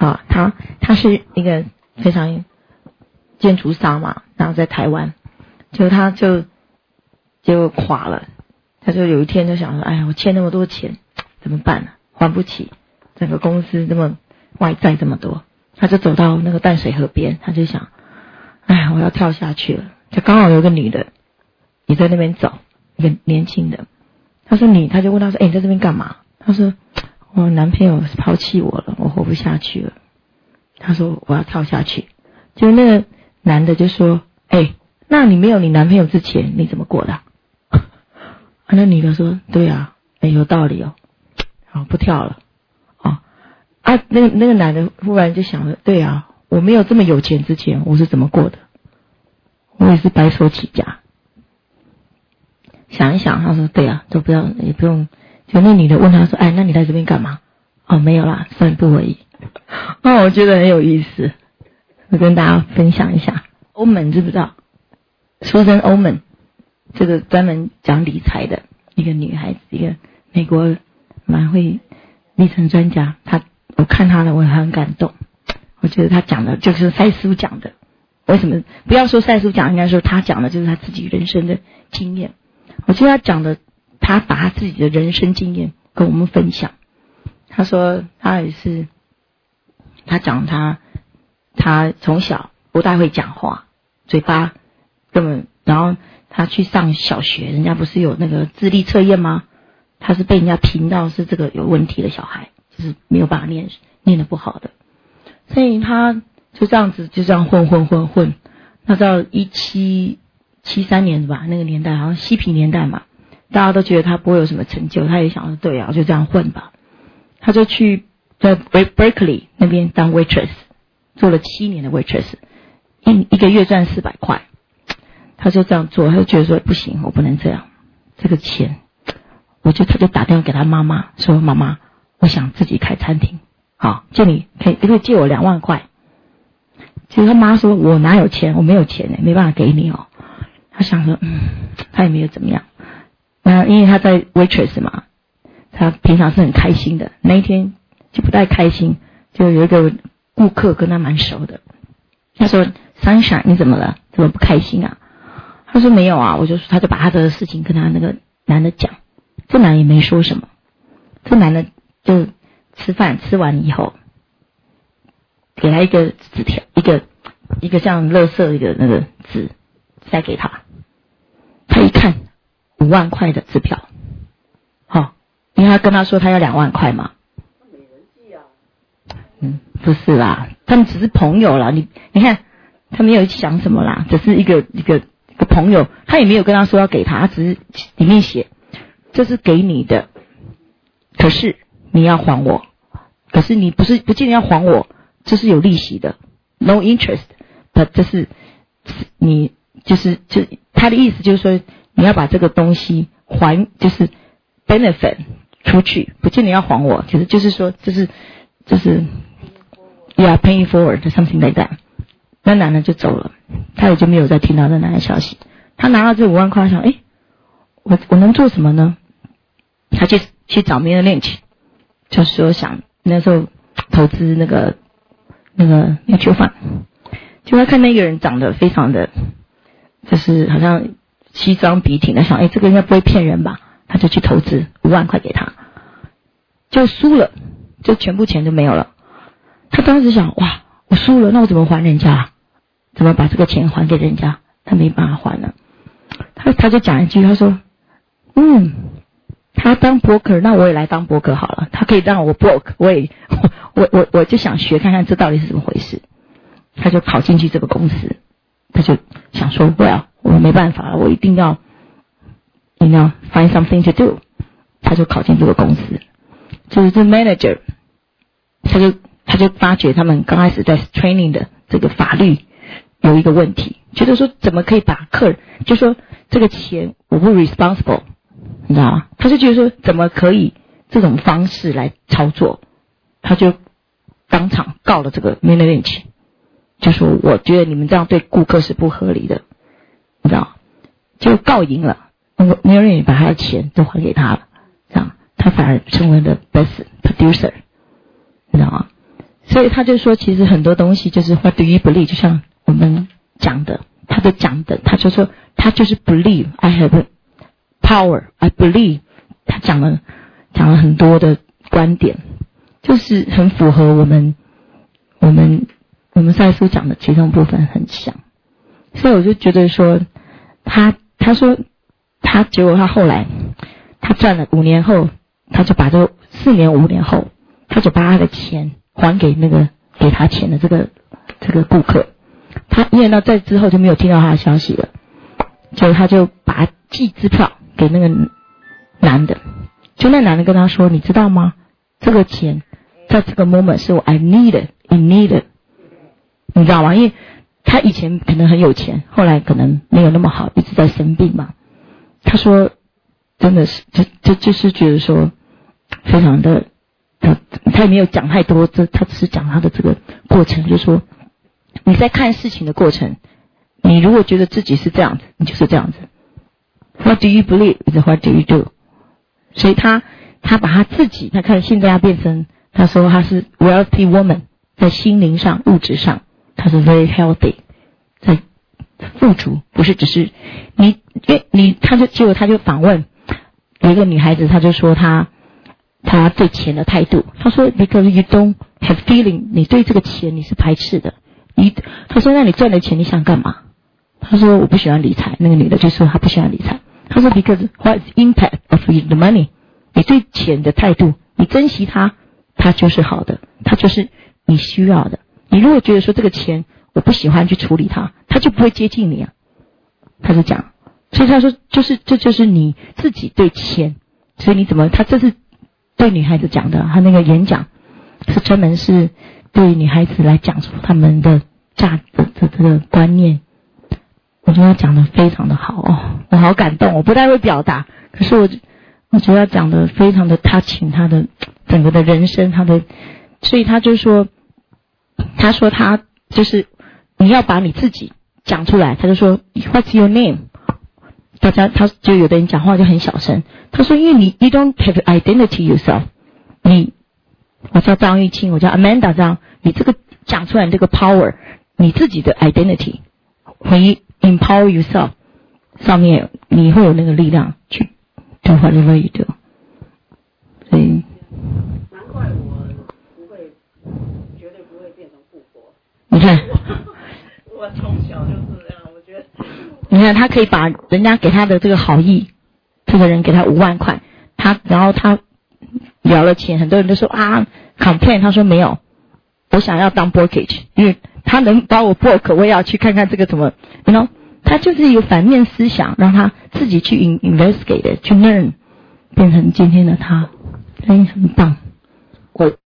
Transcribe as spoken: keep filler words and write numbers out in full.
啊，他他是一个非常建筑商嘛，然后在台湾，就他就就垮了，他就有一天就想说，哎呀，我欠那么多钱怎么办呢？还不起，整个公司这么外债这么多，他就走到那个淡水河边，他就想，哎呀，我要跳下去了。就刚好有个女的也在那边走，一个年轻的，他说你，他就问他说，哎，你在这边干嘛？他说我男朋友抛弃我了，我活不下去了。他说我要跳下去。就那个男的就说，哎，那你没有你男朋友之前你怎么过的、啊？那女的说，对啊，哎，有道理哦，好，不跳了。哦，啊，那个那个男的忽然就想了，对啊，我没有这么有钱之前我是怎么过的？我也是白手起家。想一想，他说对啊，都不要也不用。就那女的问他说，哎，那你来这边干嘛？哦，没有啦，散步而已。哦，我觉得很有意思，我跟大家分享一下。欧门知不知道？苏珊欧门，这个专门讲理财的一个女孩子，一个美国蛮会理财专家。她我看她的我很感动，我觉得她讲的就是赛斯讲的。为什么不要说赛斯讲，应该说她讲的就是她自己人生的经验。我觉得她讲的，她把她自己的人生经验跟我们分享。她说她也是，她讲她她从小不大会讲话，嘴巴根本，然后她去上小学，人家不是有那个智力测验吗？她是被人家评到是这个有问题的小孩，就是没有办法念念得不好的，所以她就这样子就这样混混混混。那到一七七三年吧，那个年代好像嬉皮年代嘛，大家都觉得他不会有什么成就，他也想说对啊，就这样混吧。他就去在 Berkeley 那边当 waitress， 做了七年的 waitress， 一一个月赚四百块。他就这样做，他就觉得说不行，我不能这样，这个钱，我就他就打电话给他妈妈说，妈妈，我想自己开餐厅，好，借你可以可以借我两万块。其实他妈说，我哪有钱，我没有钱，没办法给你哦。他想说，嗯，他也没有怎么样。那因为他在 waitress 嘛，他平常是很开心的，那一天就不太开心，就有一个顾客跟他蛮熟的，他说 Sunshine 你怎么了？怎么不开心啊？他说没有啊，我就说，他就把他的事情跟他那个男的讲，这男的也没说什么，这男的就吃饭吃完以后，给他一个纸条，一个一个像垃圾一个那个纸塞给他，他一看五万块的支票，好、哦，因为他跟他说他要两万块嘛。没人寄啊。嗯，不是啦，他们只是朋友啦。你你看，他没有想什么啦，只是一个一个一个朋友，他也没有跟他说要给他，他只是里面写这是给你的，可是你要还我，可是你不是不见得要还我，这是有利息的 ，no interest， 但这是你就是就他的意思就是说。你要把这个东西还，就是 benefit 出去，不见得要还我，其实就是说，就是就是 you are paying forward something like that。那男的就走了，他也就没有再听到那男的消息。他拿到这五万块，想，哎，我我能做什么呢？他就去找 Merrill Lynch， 就说想那时候投资那个那个 mutual fund， 就他看那个人长得非常的，就是好像。西装笔挺的想，哎，这个应该不会骗人吧？他就去投资五万块给他，就输了，就全部钱就没有了。他当时想，哇，我输了，那我怎么还人家？怎么把这个钱还给人家？他没办法还了。他他就讲一句，他说，嗯，他当 broker， 那我也来当 broker 好了。他可以让我 broke， 我也我我我就想学看看这到底是怎么回事。他就考进去这个公司，他就想说，不要。我没办法了，我一定要 you know find something to do。 他就考进这个公司，就是这 manager， 他就他就发觉他们刚开始在 training 的这个法律有一个问题，觉得说怎么可以把客人，就说这个钱我不 responsible， 你知道吗？他就觉得说怎么可以这种方式来操作，他就当场告了这个 Merrill Lynch， 就说我觉得你们这样对顾客是不合理的。你知道，就告赢了，没有人把他的钱都还给他了，这样他反而成为了 best producer， 你知道吗？ 所以他就说，其实很多东西就是 what do you believe， 就像我们讲的，他的讲的，他就说他就是 believe I have power I believe， 他讲了讲了很多的观点，就是很符合我们我们我们赛书讲的其中部分很像，所以我就觉得说他他说他结果他后来他赚了五年后，他就把这四年五年后，他就把他的钱还给那个给他钱的这个这个顾客。他因为呢在之后就没有听到他的消息了，就他就把他寄支票给那个男的，就那男的跟他说，你知道吗？这个钱在这个 moment 是我 I need it, I need it， 你知道吗？因为他以前可能很有钱，后来可能没有那么好，一直在生病嘛。他说真的是这这就是觉得说非常的他他也没有讲太多，这他只是讲他的这个过程，就是说你在看事情的过程，你如果觉得自己是这样子，你就是这样子。What do you believe is what do you do？ 所以他他把他自己，他看现在他变成，他说他是 wealthy woman， 在心灵上物质上他是 very healthy， 在富足，不是只是你因为你他就结果他就访问有一个女孩子，他就说他他对钱的态度，他说 because you don't have feeling， 你对这个钱你是排斥的，你他说那你赚的钱你想干嘛？他说我不喜欢理财，那个女的就说她不喜欢理财，他说 because what is impact of the money， 你对钱的态度，你珍惜它，它就是好的，它就是你需要的。你如果觉得说这个钱我不喜欢去处理它，它就不会接近你啊。他是讲，所以他说就是这就是你自己对钱，所以你怎么他这是对女孩子讲的，他那个演讲是专门是对女孩子来讲出他们的价值的这个观念。我觉得他讲的非常的好哦，我好感动，我不太会表达，可是我我觉得他讲的非常的 touching， 他的整个的人生，他的，所以他就说，他说他就是你要把你自己讲出来，他就说 What's your name？ 大家他就有的人讲话就很小声，他说因为你 You don't have identity yourself， 你我叫张玉清，我叫 Amanda 这样，你这个讲出来这个 power， 你自己的 identity， 回 empower yourself 上面你会有那个力量去 do whatever you do。 所以难怪我不会绝对不会变成富婆。 你看我从小就是这样，我觉得你看他可以把人家给他的这个好意，这个人给他五万块，他然后他聊了钱，很多人都说啊 complain， 他说没有，我想要当 brokerage， 因为他能把我 broker， 我也要去看看这个怎么 you know， 他就是一个反面思想，让他自己去 investigate 去 learn， 变成今天的他，所以很棒。我